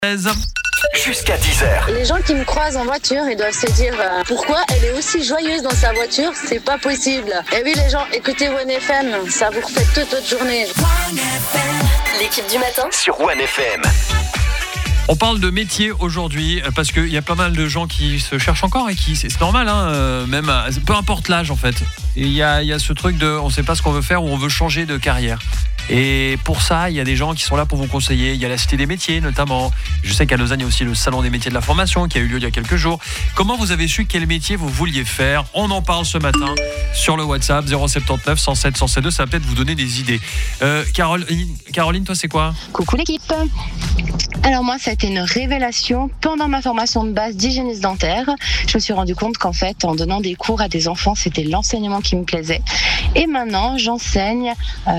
Jusqu'à 10h. Les gens qui me croisent en voiture, ils doivent se dire pourquoi elle est aussi joyeuse dans sa voiture, c'est pas possible. Et oui les gens, écoutez One FM, ça vous refait toute votre journée. L'équipe du matin Sur One FM. On parle de métier aujourd'hui parce qu'il y a pas mal de gens qui se cherchent encore et qui c'est normal, même peu importe l'âge en fait. Et il y a ce truc de on sait pas ce qu'on veut faire ou on veut changer de carrière. Et pour ça, il y a des gens qui sont là pour vous conseiller. Il y a la Cité des métiers notamment. Je sais qu'à Lausanne, il y a aussi le Salon des métiers de la formation qui a eu lieu il y a quelques jours. Comment vous avez su quel métier vous vouliez faire ? On en parle ce matin sur le WhatsApp 079 107 107 2. Ça va peut-être vous donner des idées. Caroline, toi c'est quoi ? Coucou l'équipe. Alors moi, ça a été une révélation pendant ma formation de base d'hygiéniste dentaire. Je me suis rendu compte qu'en fait, en donnant des cours à des enfants, c'était l'enseignement qui me plaisait. Et maintenant, j'enseigne,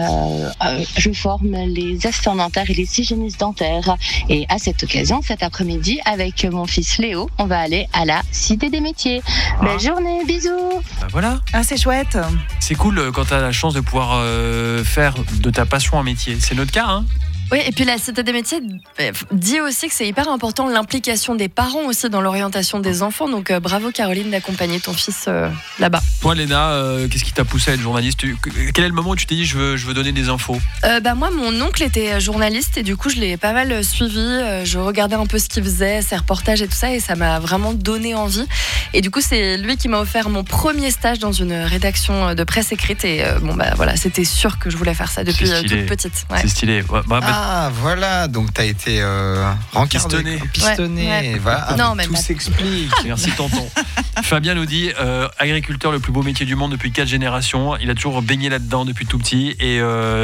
je forme les assistants dentaires et les hygiénistes dentaires. Et à cette occasion, cet après-midi, avec mon fils Léo, on va aller à la Cité des métiers. Belle journée, bisous. Ben voilà. Ah, c'est chouette. C'est cool quand tu as la chance de pouvoir faire de ta passion un métier. C'est notre cas, hein ? Oui, et puis la Cité des métiers dit aussi que c'est hyper important l'implication des parents aussi dans l'orientation des enfants. Donc bravo Caroline d'accompagner ton fils là-bas. Toi Léna, qu'est-ce qui t'a poussé à être journaliste ? Quel est le moment où tu t'es dit je veux donner des infos ? Moi, mon oncle était journaliste et du coup je l'ai pas mal suivi. Je regardais un peu ce qu'il faisait, ses reportages et tout ça, et ça m'a vraiment donné envie. Et du coup c'est lui qui m'a offert mon premier stage dans une rédaction de presse écrite. Et voilà, c'était sûr que je voulais faire ça depuis toute petite. Ouais. C'est stylé. Ah voilà, donc t'as été pistonné. Ouais. Voilà, non, tout s'explique. Merci tonton. Fabien nous dit agriculteur, le plus beau métier du monde depuis 4 générations. Il a toujours baigné là-dedans depuis tout petit et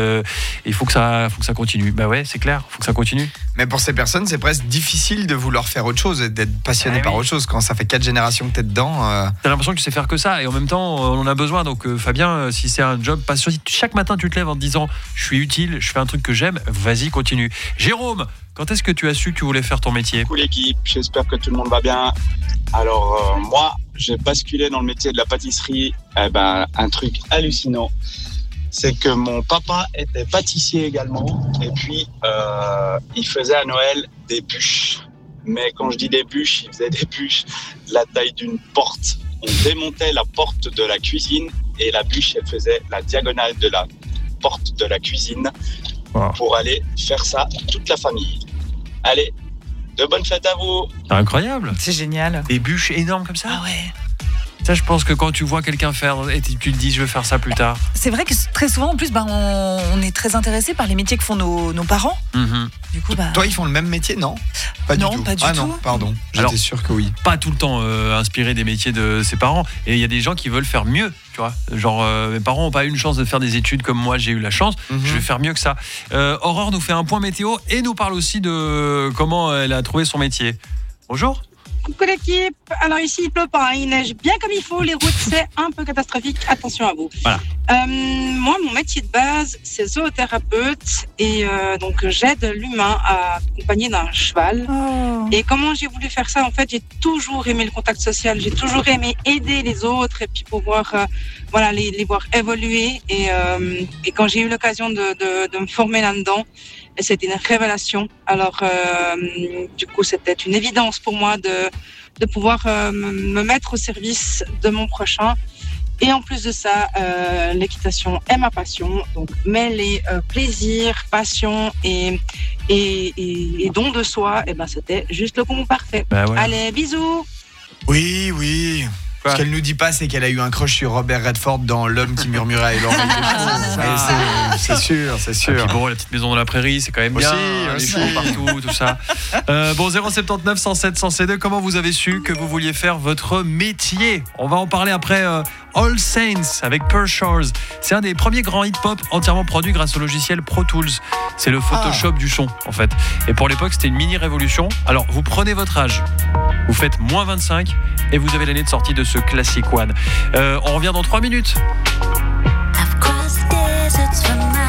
il faut que ça continue. Bah ouais, c'est clair, il faut que ça continue. Mais pour ces personnes, c'est presque difficile de vouloir faire autre chose et d'être passionné par autre chose quand ça fait 4 générations que t'es dedans. T'as l'impression que tu sais faire que ça et en même temps on en a besoin. Donc Fabien, si c'est un job passion, si chaque matin tu te lèves en te disant je suis utile, je fais un truc que j'aime, vas-y continue. Jérôme, quand est-ce que tu as su que tu voulais faire ton métier ? Coucou l'équipe, j'espère que tout le monde va bien. Alors moi, j'ai basculé dans le métier de la pâtisserie. Un truc hallucinant, c'est que mon papa était pâtissier également. Et puis, il faisait à Noël des bûches. Mais quand je dis des bûches, il faisait des bûches de la taille d'une porte. On démontait la porte de la cuisine et la bûche, elle faisait la diagonale de la porte de la cuisine. Wow. Pour aller faire ça toute la famille. Allez, de bonnes fêtes à vous. Incroyable. C'est génial. Des bûches énormes comme ça. Ah ouais. Ça, je pense que quand tu vois quelqu'un faire et tu te dis je vais faire ça plus tard. C'est vrai que très souvent en plus on est très intéressé par les métiers que font nos parents. Mm-hmm. Du coup, Toi, ils font le même métier, non ? Pas du tout. Non, pardon. J'étais sûr que oui. Pas tout le temps inspiré des métiers de ses parents. Et il y a des gens qui veulent faire mieux, tu vois. Genre, mes parents n'ont pas eu une chance de faire des études comme moi, j'ai eu la chance. Mm-hmm. Je vais faire mieux que ça. Aurore nous fait un point météo et nous parle aussi de comment elle a trouvé son métier. Bonjour. Coucou l'équipe, alors ici il pleut pas, il neige bien comme il faut, les routes c'est un peu catastrophique, attention à vous. Voilà. Moi mon métier de base c'est zoothérapeute et donc j'aide l'humain à accompagner d'un cheval. Oh. Et comment j'ai voulu faire ça, en fait j'ai toujours aimé le contact social, j'ai toujours aimé aider les autres et puis pouvoir les voir évoluer et quand j'ai eu l'occasion de me former là-dedans, c'était une révélation. Alors, du coup, c'était une évidence pour moi de pouvoir me mettre au service de mon prochain. Et en plus de ça, l'équitation est ma passion. Donc, mêler plaisir, passion et don de soi, c'était juste le combo parfait. Bah ouais. Allez, bisous. Oui. Ce qu'elle nous dit pas, c'est qu'elle a eu un crush sur Robert Redford dans L'homme qui murmurait et l'oreille des choses. C'est sûr. Et puis bon, la petite maison dans la prairie, c'est quand même bien. Les chevaux partout, tout ça. 079 107 107 2, comment vous avez su que vous vouliez faire votre métier ? On va en parler après All Saints avec Pearl Shores. C'est un des premiers grands hip-hop entièrement produits grâce au logiciel Pro Tools. C'est le Photoshop du son, en fait. Et pour l'époque, c'était une mini-révolution. Alors, vous prenez votre âge, vous faites moins 25 et vous avez l'année de sortie de ce Classic One. On revient dans 3 minutes.